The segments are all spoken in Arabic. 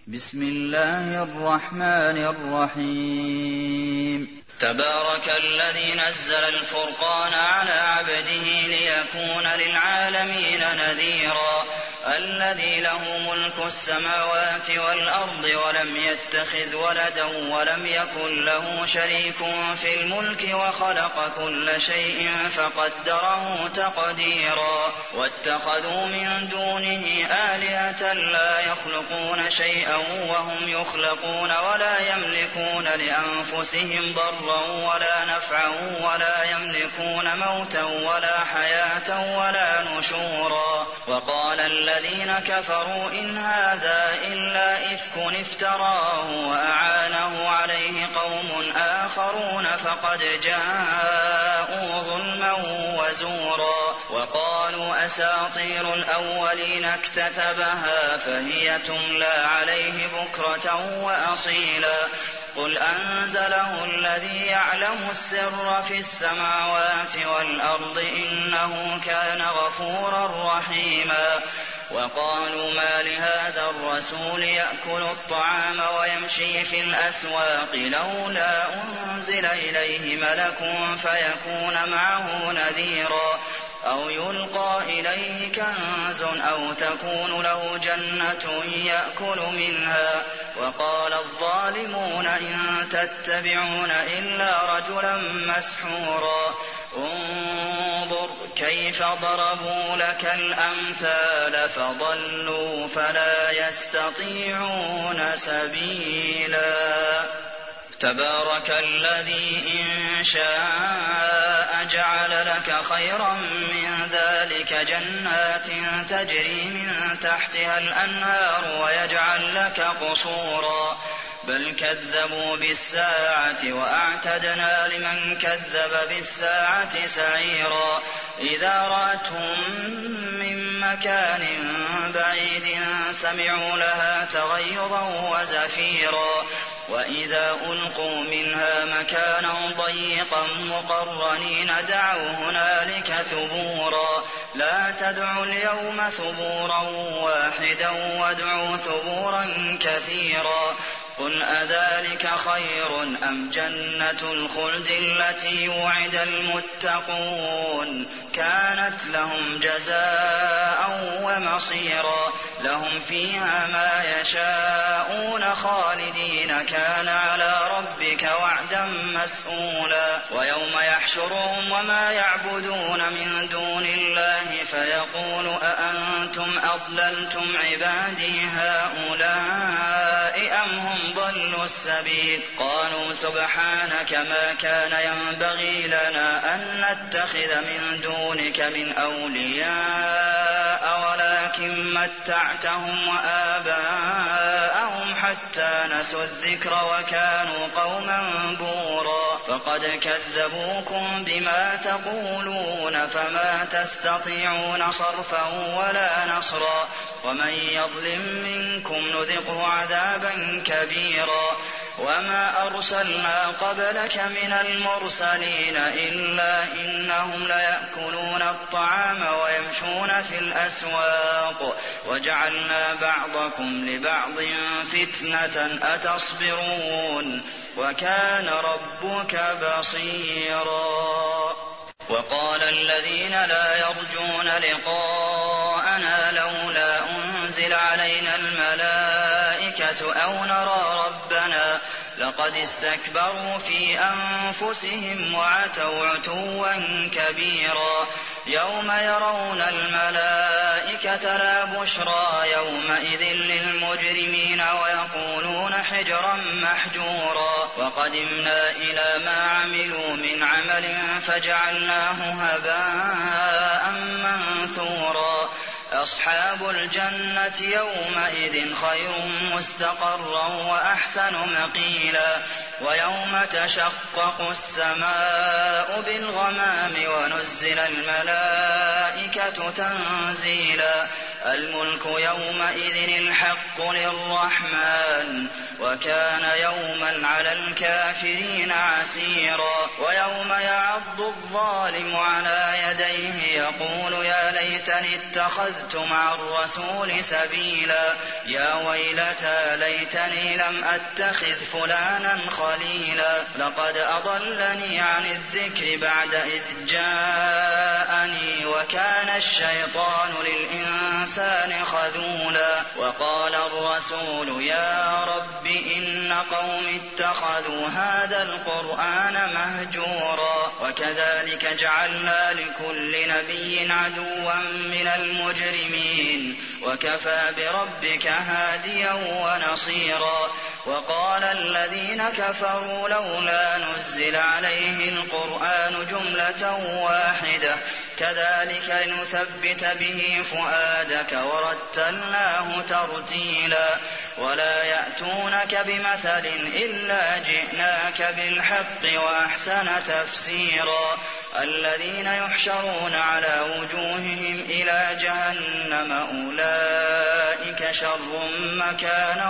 بسم الله الرحمن الرحيم تبارك الذي نزل الفرقان على عبده ليكون للعالمين نذيرا الذي له ملك السماوات والأرض ولم يتخذ ولدا ولم يكن له شريك في الملك وخلق كل شيء فقدره تقديرا واتخذوا من دونه آلهة لا يخلقون شيئا وهم يخلقون ولا يملكون لأنفسهم ضرا ولا نفعا ولا يملكون موتا ولا حياة ولا نشورا وقال الذين كفروا إن هذا إلا إفك افتراه وأعانه عليه قوم آخرون فقد جاءوا ظلما وزورا وقالوا أساطير الأولين اكتتبها فهي تملى عليه بكرة وأصيلا قل أنزله الذي يعلم السر في السماوات والأرض إنه كان غفورا رحيما وقالوا ما لهذا الرسول يأكل الطعام ويمشي في الأسواق لولا أنزل إليه ملك فيكون معه نذيرا أو يلقى إليه كنز أو تكون له جنة يأكل منها وقال الظالمون إن تتبعون إلا رجلا مسحورا انظر كيف ضربوا لك الأمثال فضلوا فلا يستطيعون سبيلا تبارك الذي إن شاء جعل لك خيرا من ذلك جنات تجري من تحتها الأنهار ويجعل لك قصورا بل كذبوا بالساعة وأعتدنا لمن كذب بالساعة سعيرا إذا رأتهم من مكان بعيد سمعوا لها تغيظا وزفيرا وإذا ألقوا منها مكانا ضيقا مقرنين دعوا هنالك ثبورا لا تدعوا اليوم ثبورا واحدا وادعوا ثبورا كثيرا قل أذلك خير أم جنة الخلد التي وعد المتقون كانت لهم جزاء ومصيرا لهم فيها ما يشاءون خالدين كان على ربك وعدا مسئولا ويوم يحشرهم وما يعبدون من دون الله فيقول أأنتم أضللتم عبادي هؤلاء أم هم ضلوا السبيل قالوا سبحانك ما كان ينبغي لنا أن نتخذ من دونك من أولياء ولكن متعتهم وآباءهم حتى نسوا الذكر وكانوا قوما بورا فقد كذبوكم بما تقولون فما تستطيعون صرفا ولا نصرا ومن يظلم منكم نذقه عذابا كبيرا وما أرسلنا قبلك من المرسلين إلا إنهم ليأكلون الطعام ويمشون في الأسواق وجعلنا بعضكم لبعض فتنة أتصبرون وكان ربك بصيرا وقال الذين لا يرجون لقاءنا لولا أنزل علينا الملائكة أو نرى ربنا لقد استكبروا في أنفسهم وعتوا عتوا كبيرا يوم يرون الملائكة لا بشرى يومئذ للمجرمين ويقولون حجرا محجورا وقدمنا إلى ما عملوا من عمل فجعلناه هباء منثورا أصحاب الجنة يومئذ خير مستقرا وأحسن مقيلا ويوم تشقق السماء بالغمام ونزل الملائكة تنزيلا الملك يومئذ الحق للرحمن وكان يوما على الكافرين عسيرا ويوم يعض الظالم على يديه يقول يا ليتني اتخذت مع الرسول سبيلا يا ويلتى ليتني لم أتخذ فلانا خليلا لقد أضلني عن الذكر بعد إذ جاءني وكان الشيطان للإنسان خذولا وقال الرسول يا رب إن قوم اتخذوا هذا القرآن مهجورا وكذلك جعلنا لكل نبي عدوا من المجرمين وكفى بربك هاديا ونصيرا وقال الذين كفروا لولا نزل عليه القرآن جملة واحدة كذلك لنثبت به فؤادك ورتلناه ترتيلا ولا يأتونك بمثل إلا جئناك بالحق وأحسن تفسيرا الذين يحشرون على وجوههم إلى جهنم أولئك شر مكانا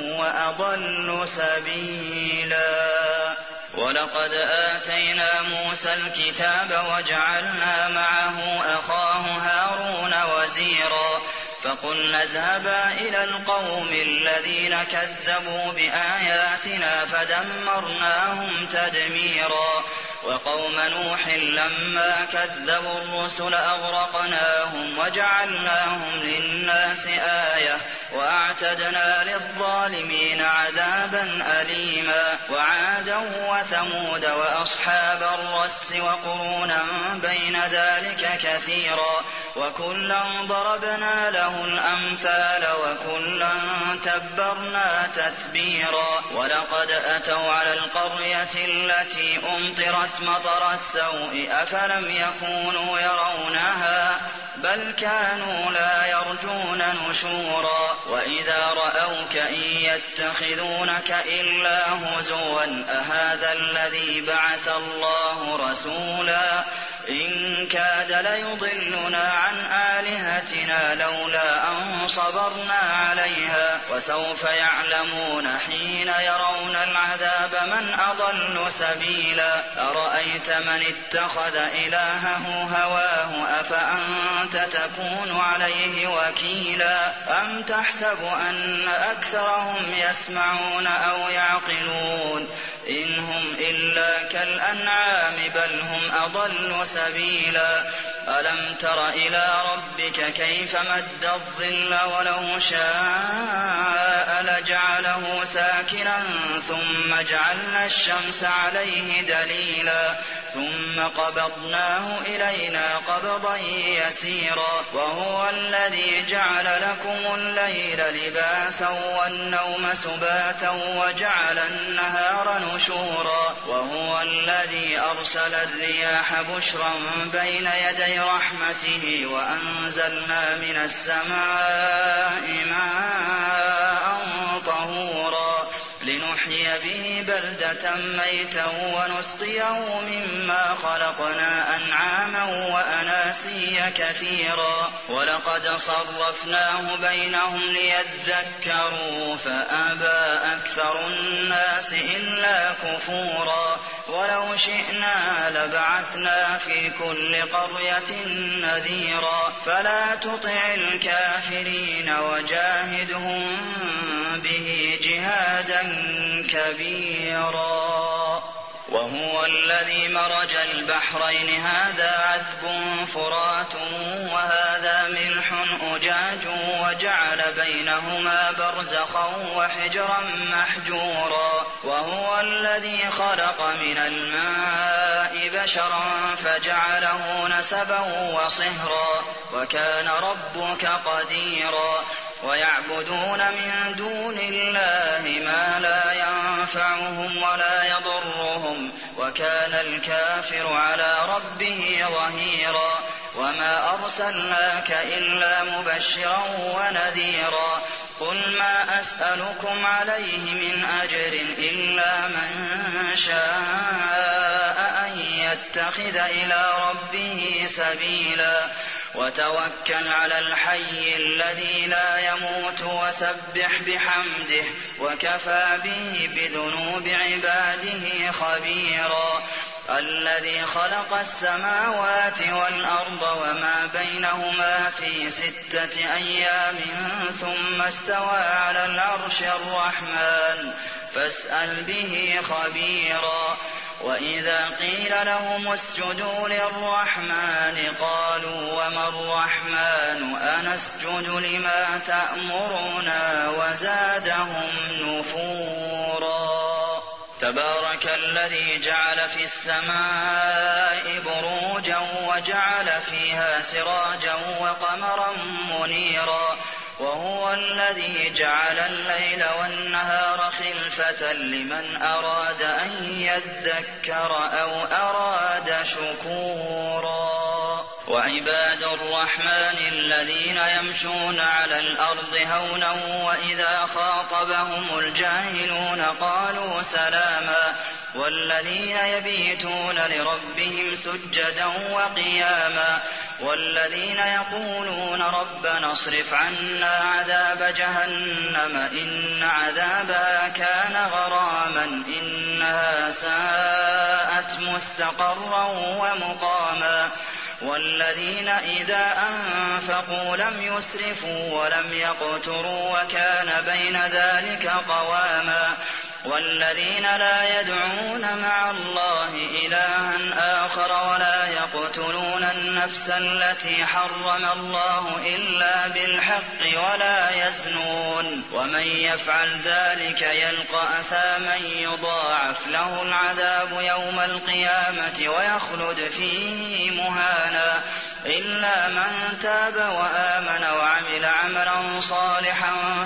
وأضل سبيلا ولقد آتينا موسى الكتاب وجعلنا معه أخاه هارون وزيرا فقلنا اذهبا إلى القوم الذين كذبوا بآياتنا فدمرناهم تدميرا وقوم نوح لما كذبوا الرسل أغرقناهم وجعلناهم للناس آية وأعتدنا للظالمين عذابا أليما وعادا وثمود وأصحاب الرس وقرونا بين ذلك كثيرا وكلا ضربنا له الأمثال وكلا تبرنا تتبيرا ولقد أتوا على القرية التي أمطرت مطر السوء أفلم يكونوا يرونها بل كانوا لا يرجون نشورا وإذا رأوك إن يتخذونك إلا هزوا أهذا الذي بعث الله رسولا إن كاد ليضلنا عن آلهتنا لولا أن صبرنا عليها وسوف يعلمون حين يرون العذاب من أضل سبيلا أرأيت من اتخذ إلهه هواه أفأنت تكون عليه وكيلا أم تحسب أن أكثرهم يسمعون أو يعقلون إن هم إلا كالأنعام بل هم أضل سبيلا ألم تر إلى ربك كيف مد الظل ولو شاء لجعله ساكنا ثم جعلنا الشمس عليه دليلا ثم قبضناه إلينا قبضا يسيرا وهو الذي جعل لكم الليل لباسا والنوم سباتا وجعل النهار نشورا وهو الذي أرسل الرياح بشرا بين يدي رحمته وأنزلنا من السماء ماء طهورا لنحيي به بلدة ميتا ونسقيه مما خلقنا أنعاما وأناسيا كثيرا ولقد صرفناه بينهم ليذكروا فأبى أكثر الناس إلا كفورا ولو شئنا لبعثنا في كل قرية نذيرا فلا تطع الكافرين وجاهدهم به جهادا كبيرا وهو الذي مرج البحرين هذا عذب فرات وهذا ملح أجاج وجعل بينهما برزخا وحجرا محجورا وهو الذي خلق من الماء بشرا فجعله نسبا وصهرا وكان ربك قديرا ويعبدون من دون الله ما لا ينفعهم ولا يضرهم وكان الكافر على ربه ظهيرا وما أرسلناك إلا مبشرا ونذيرا قل ما أسألكم عليه من أجر إلا من شاء أن يتخذ إلى ربه سبيلا وتوكل على الحي الذي لا يموت وسبح بحمده وكفى به بذنوب عباده خبيرا الذي خلق السماوات والأرض وما بينهما في 6 أيام ثم استوى على العرش الرحمن فاسأل به خبيرا وإذا قيل لهم اسجدوا للرحمن قالوا وما الرحمن أنسجد لما تأمرنا وزادهم نفورا تبارك الذي جعل في السماء بروجا وجعل فيها سراجا وقمرا منيرا وهو الذي جعل الليل والنهار خلفة لمن أراد أن يذكر أو أراد شكورا وعباد الرحمن الذين يمشون على الأرض هونا وإذا خاطبهم الجاهلون قالوا سلاما والذين يبيتون لربهم سجدا وقياما والذين يقولون ربنا اصرف عنا عذاب جهنم إن عذابها كان غراما إنها ساءت مستقرا ومقاما والذين إذا أنفقوا لم يسرفوا ولم يقتروا وكان بين ذلك قواما والذين لا يدعون مع الله إلها آخر ولا يقتلون النفس التي حرم الله إلا بالحق ولا يزنون ومن يفعل ذلك يلقى أثاما يضاعف له العذاب يوم القيامة ويخلد فيه مهانا إلا من تاب وآمن وعمل عملا صالحا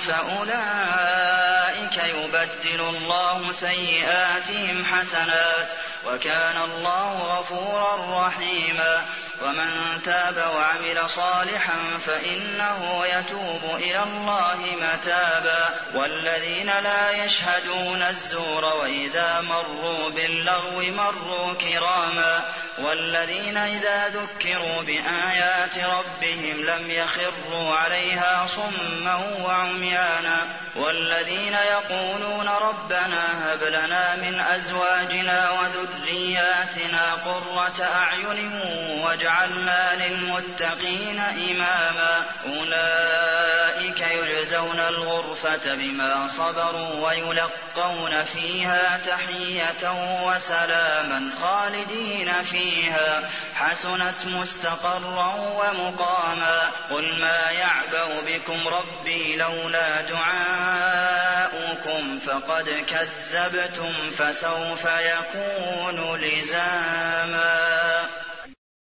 فأولئك يبدل الله سيئاتهم حسنات وكان الله غفورا رحيما ومن تاب وعمل صالحا فإنه يتوب إلى الله متابا والذين لا يشهدون الزور وإذا مروا باللغو مروا كراما والذين إذا ذكروا بآيات ربهم لم يخروا عليها صما وعميانا والذين يقولون ربنا هب لنا من أزواجنا وذرياتنا قرة أعين واجعلنا للمتقين إماما أولئك يجزون الغرفة بما صبروا ويلقون فيها تحية وسلاما خالدين فيها حسنت مستقرا ومقاما قل ما يعبأ بكم ربي لولا دعاؤكم فقد كذبتم فسوف يكون لزاما